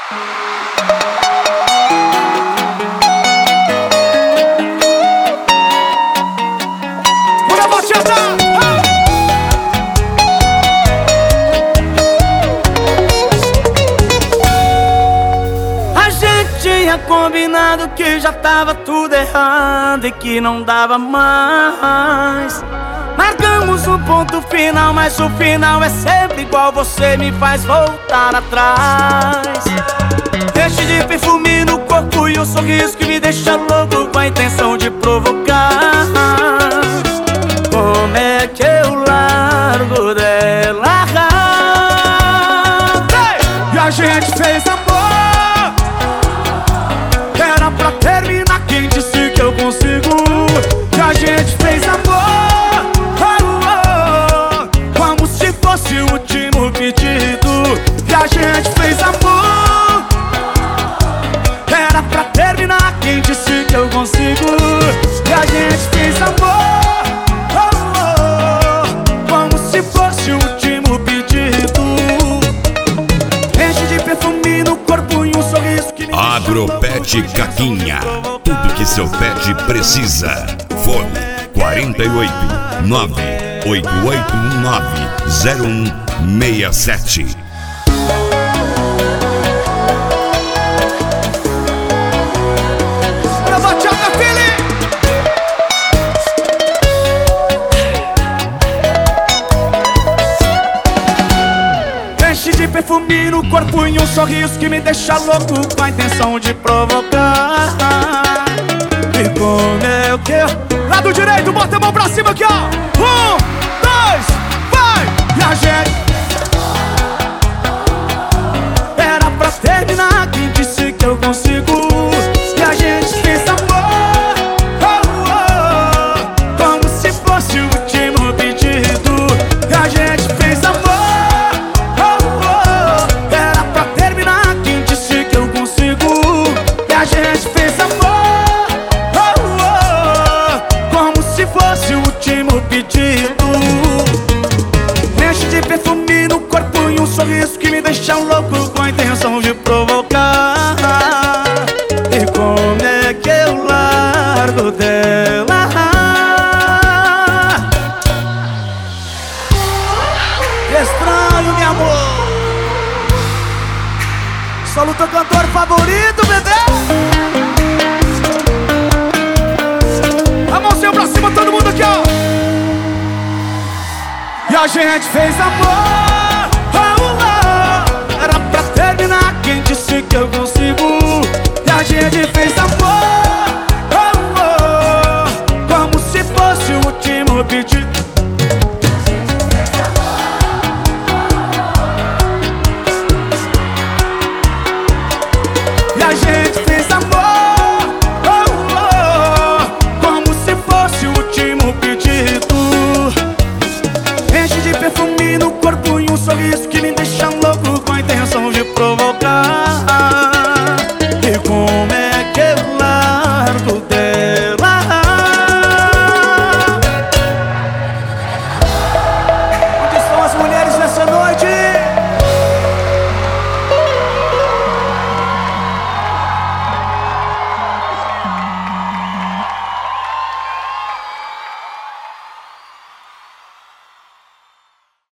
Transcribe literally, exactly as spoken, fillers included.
Bora, batida! A gente tinha combinado que já tava tudo errado e que não dava mais. Marcamos um ponto final, mas o final é sempre igual. Você me faz voltar atrás. Enche de perfume no corpo e um sorriso que me deixa louco, com a intenção de provocar. Como é que eu largo dela? E a gente fez amor, era pra terminar, quem disse que eu consigo? E a gente fez amor, oh, oh, como se fosse o último pedido. E a gente fez amor, era pra terminar, quem disse que eu consigo? E a gente fez amor, oh, oh, como se fosse o último pedido. Enche de perfume no corpo e um sorriso que me Agropet Caquinha, tudo que seu pet precisa. Fone quarenta e oito, nove oito oito um nove, zero um seis sete. Bora, batida, filho! Enche de perfume no corpo e um sorriso que me deixa louco, com a intenção de provocar. E como é que eu... Lado direito, bota a mão pra cima aqui, ó. Um, dois, vai! E a gente... Era pra terminar, quem disse que eu consigo? E a gente fez amor, oh, oh, como se fosse o último pedido. E a gente fez amor, oh, oh, era pra terminar, quem disse que eu consigo? E a gente fez amor, oh, oh, como se fosse o último pedido. Enche de perfume no corpo e um sorriso que me deixa louco, com a intenção de provocar. E como é que eu largo dela? Estranho, meu amor. Solo teu cantor favorito, bebê. A mãozinha pra cima, todo mundo aqui, ó. E a gente fez amor, oh, oh, era pra terminar, quem disse que eu consigo? E a gente fez amor, oh, oh, como se fosse o último pedido. E a gente fez amor, oh, oh, como se fosse o último pedido. Enche de perfume no corpo e um sorriso que me